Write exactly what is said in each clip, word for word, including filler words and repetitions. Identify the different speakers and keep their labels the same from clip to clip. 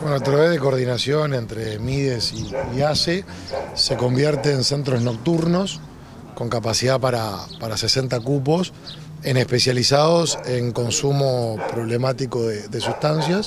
Speaker 1: Bueno, a través de coordinación entre MIDES y, y ACE se convierte en centros nocturnos con capacidad para, para sesenta cupos, en especializados en consumo problemático de, de sustancias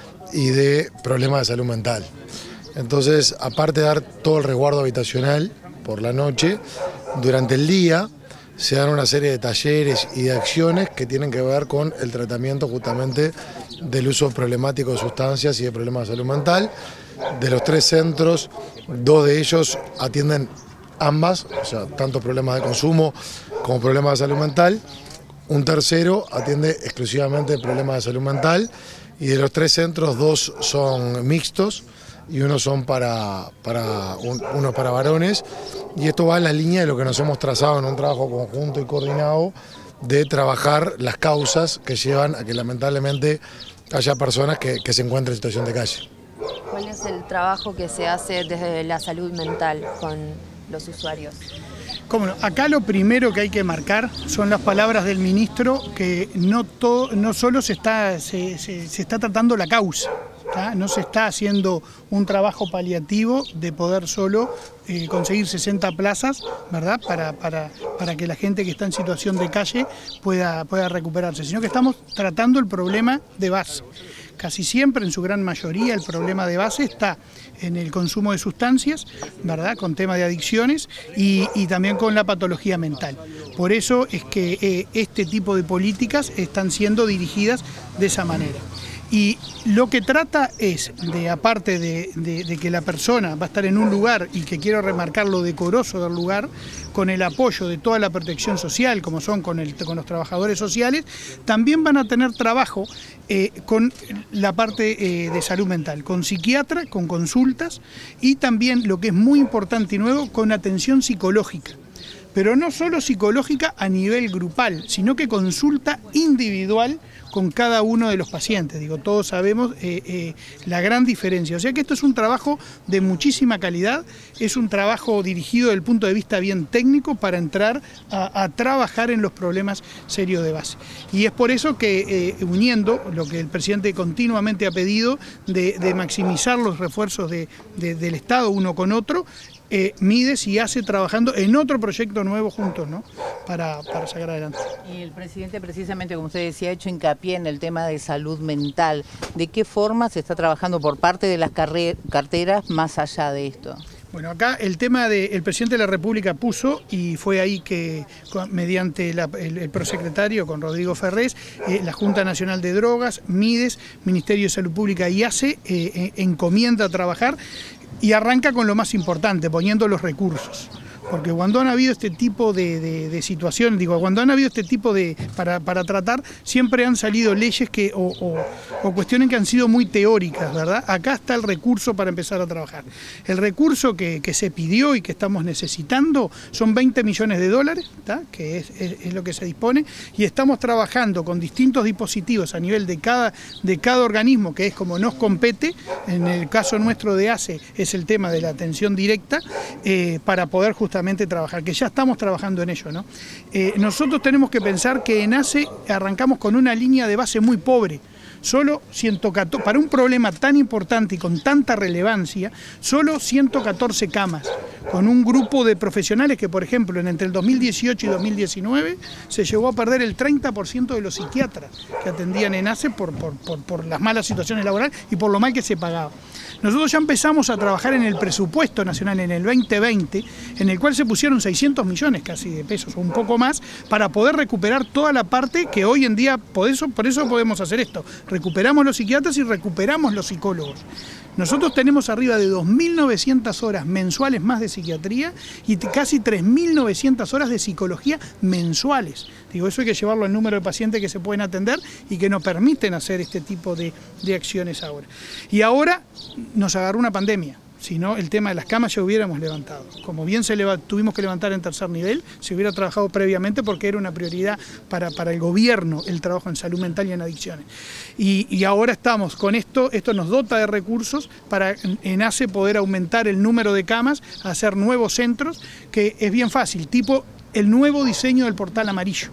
Speaker 1: y de problemas de salud mental. Entonces, aparte de dar todo el resguardo habitacional por la noche, durante el día se dan una serie de talleres y de acciones que tienen que ver con el tratamiento justamente del uso problemático de sustancias y de problemas de salud mental. De los tres centros, dos de ellos atienden ambas, o sea, tanto problemas de consumo como problemas de salud mental. Un tercero atiende exclusivamente problemas de salud mental y de los tres centros, dos son mixtos y uno son para, para un, uno para varones, y esto va en la línea de lo que nos hemos trazado en un trabajo conjunto y coordinado de trabajar las causas que llevan a que lamentablemente haya personas que, que se encuentren en situación de calle.
Speaker 2: ¿Cuál es el trabajo que se hace desde la salud mental con los usuarios?
Speaker 3: Cómo no, acá lo primero que hay que marcar son las palabras del ministro, que no, todo, no solo se está, se, se, se está tratando la causa, ¿tá? No se está haciendo un trabajo paliativo de poder solo eh, conseguir sesenta plazas, ¿verdad? Para, para, para que la gente que está en situación de calle pueda, pueda recuperarse, sino que estamos tratando el problema de base. Casi siempre, en su gran mayoría, el problema de base está en el consumo de sustancias, ¿verdad?, con tema de adicciones y, y también con la patología mental. Por eso es que eh, este tipo de políticas están siendo dirigidas de esa manera. Y lo que trata es de, aparte de, de, de que la persona va a estar en un lugar, y que quiero remarcar lo decoroso del lugar, con el apoyo de toda la protección social, como son con, el, con los trabajadores sociales, también van a tener trabajo eh, con la parte eh, de salud mental, con psiquiatra, con consultas, y también, lo que es muy importante y nuevo, con atención psicológica. Pero no solo psicológica a nivel grupal, sino que consulta individual con cada uno de los pacientes. Digo, todos sabemos eh, eh, la gran diferencia. O sea que esto es un trabajo de muchísima calidad, es un trabajo dirigido desde el punto de vista bien técnico para entrar a, a trabajar en los problemas serios de base. Y es por eso que, eh, uniendo lo que el presidente continuamente ha pedido de, de maximizar los refuerzos de, de, del Estado uno con otro, Eh, MIDES y ACE trabajando en otro proyecto nuevo juntos, ¿no?, para, para sacar adelante.
Speaker 4: Y el presidente, precisamente como usted decía, ha hecho hincapié en el tema de salud mental. ¿De qué forma se está trabajando por parte de las carteras más allá de esto?
Speaker 3: Bueno, acá el tema del presidente de la República puso, y fue ahí que mediante la, el, el prosecretario con Rodrigo Ferrés, eh, la Junta Nacional de Drogas, MIDES, Ministerio de Salud Pública y ACE eh, encomienda a trabajar, y arranca con lo más importante, poniendo los recursos. Porque cuando han habido este tipo de, de, de situaciones, digo, cuando han habido este tipo de, para, para tratar, siempre han salido leyes que, o, o, o cuestiones que han sido muy teóricas, ¿verdad? Acá está el recurso para empezar a trabajar. El recurso que, que se pidió y que estamos necesitando son veinte millones de dólares, ¿tá?, que es, es, es lo que se dispone, y estamos trabajando con distintos dispositivos a nivel de cada, de cada organismo, que es como nos compete. En el caso nuestro de ACE es el tema de la atención directa, eh, para poder justamente trabajar, que ya estamos trabajando en ello, ¿no? Eh, nosotros tenemos que pensar que en ACE arrancamos con una línea de base muy pobre. Solo ciento catorce, para un problema tan importante y con tanta relevancia, solo ciento catorce camas, con un grupo de profesionales que, por ejemplo, en entre el dos mil dieciocho y dos mil diecinueve se llegó a perder el treinta por ciento de los psiquiatras que atendían en ACE por, por, por, por las malas situaciones laborales y por lo mal que se pagaba. Nosotros ya empezamos a trabajar en el presupuesto nacional en el veinte veinte, en el cual se pusieron seiscientos millones casi de pesos o un poco más, para poder recuperar toda la parte que hoy en día, por eso, por eso podemos hacer esto. Recuperamos los psiquiatras y recuperamos los psicólogos. Nosotros tenemos arriba de dos mil novecientas horas mensuales más de psiquiatría y casi tres mil novecientas horas de psicología mensuales. Digo, eso hay que llevarlo al número de pacientes que se pueden atender y que nos permiten hacer este tipo de, de acciones ahora. Y ahora nos agarró una pandemia. Si no, el tema de las camas ya hubiéramos levantado. Como bien se leva, tuvimos que levantar en tercer nivel, se hubiera trabajado previamente porque era una prioridad para, para el gobierno el trabajo en salud mental y en adicciones. Y, y ahora estamos con esto, esto nos dota de recursos para en ACE poder aumentar el número de camas, hacer nuevos centros, que es bien fácil, tipo el nuevo diseño del portal amarillo.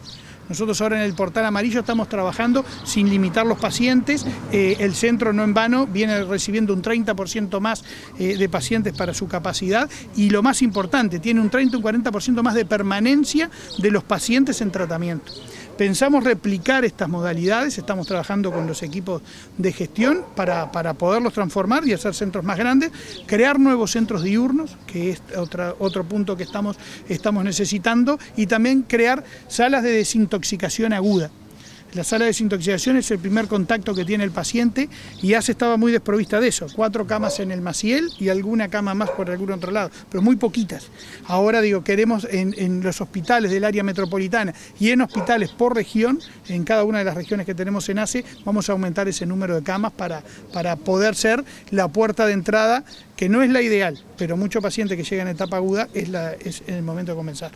Speaker 3: Nosotros ahora en el portal amarillo estamos trabajando sin limitar los pacientes. Eh, el centro, no en vano, viene recibiendo un treinta por ciento más eh, de pacientes para su capacidad y lo más importante, tiene un treinta o un cuarenta por ciento más de permanencia de los pacientes en tratamiento. Pensamos replicar estas modalidades, estamos trabajando con los equipos de gestión para, para poderlos transformar y hacer centros más grandes, crear nuevos centros diurnos, que es otra, otro punto que estamos, estamos necesitando, y también crear salas de desintoxicación aguda. La sala de desintoxicación es el primer contacto que tiene el paciente y ACE estaba muy desprovista de eso. Cuatro camas en el Maciel y alguna cama más por algún otro lado, pero muy poquitas. Ahora digo, queremos en, en los hospitales del área metropolitana y en hospitales por región, en cada una de las regiones que tenemos en ACE, vamos a aumentar ese número de camas para, para poder ser la puerta de entrada, que no es la ideal, pero mucho paciente que llega en etapa aguda es, la, es el momento de comenzar.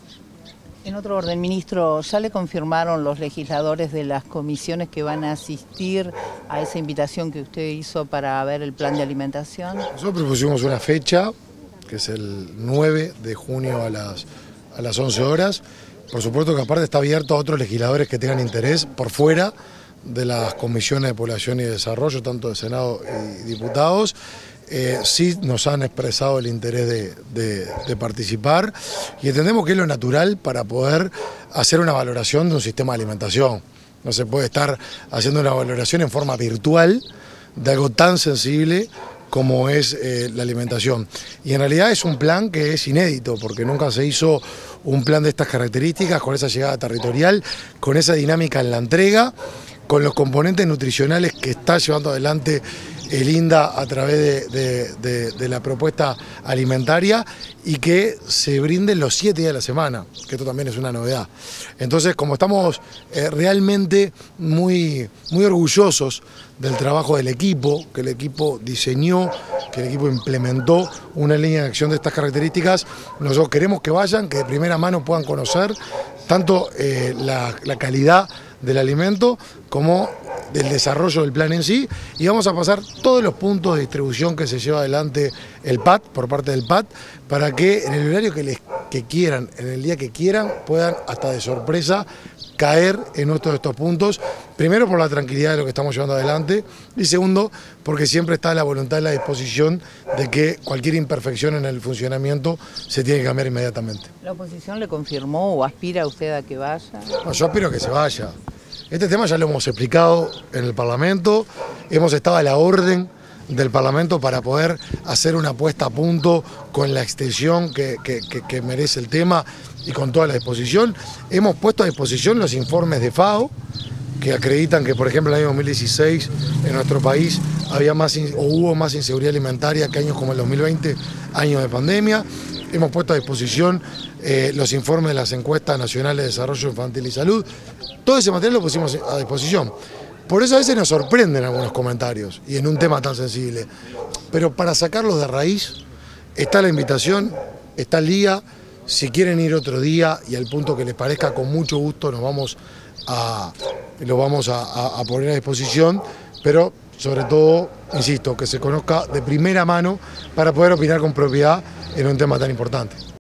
Speaker 4: En otro orden, ministro, ¿ya le confirmaron los legisladores de las comisiones que van a asistir a esa invitación que usted hizo para ver el plan de alimentación?
Speaker 1: Nosotros propusimos una fecha, que es el nueve de junio a las, a las once horas. Por supuesto que aparte está abierto a otros legisladores que tengan interés por fuera de las comisiones de población y desarrollo, tanto de Senado y diputados. Eh, sí nos han expresado el interés de, de, de participar y entendemos que es lo natural para poder hacer una valoración de un sistema de alimentación. No se puede estar haciendo una valoración en forma virtual de algo tan sensible como es eh, la alimentación. Y en realidad es un plan que es inédito, porque nunca se hizo un plan de estas características, con esa llegada territorial, con esa dinámica en la entrega, con los componentes nutricionales que está llevando adelante el INDA a través de, de, de, de la propuesta alimentaria, y que se brinden los siete días de la semana, que esto también es una novedad. Entonces, como estamos eh, realmente muy, muy orgullosos del trabajo del equipo, que el equipo diseñó, que el equipo implementó una línea de acción de estas características, nosotros queremos que vayan, que de primera mano puedan conocer tanto eh, la, la calidad del alimento como del desarrollo del plan en sí, y vamos a pasar todos los puntos de distribución que se lleva adelante el P A T, por parte del P A T, para que en el horario que, les, que quieran, en el día que quieran, puedan hasta de sorpresa caer en uno de estos puntos, primero por la tranquilidad de lo que estamos llevando adelante, y segundo porque siempre está la voluntad y la disposición de que cualquier imperfección en el funcionamiento se tiene que cambiar inmediatamente.
Speaker 4: ¿La oposición le confirmó o aspira usted a que vaya?
Speaker 1: No, yo aspiro a que se vaya. Este tema ya lo hemos explicado en el Parlamento, hemos estado a la orden del Parlamento para poder hacer una puesta a punto con la extensión que, que, que, que merece el tema y con toda la disposición. Hemos puesto a disposición los informes de FAO, que acreditan que, por ejemplo, en el año dos mil dieciséis en nuestro país había más o hubo más inseguridad alimentaria que años como el dos mil veinte, años de pandemia. Hemos puesto a disposición eh, los informes de las encuestas nacionales de desarrollo infantil y salud. Todo ese material lo pusimos a disposición. Por eso a veces nos sorprenden algunos comentarios y en un tema tan sensible. Pero para sacarlos de raíz está la invitación, está el día. Si quieren ir otro día y al punto que les parezca, con mucho gusto nos vamos a, lo vamos a, a, a poner a disposición, pero sobre todo, insisto, que se conozca de primera mano para poder opinar con propiedad en un tema tan importante.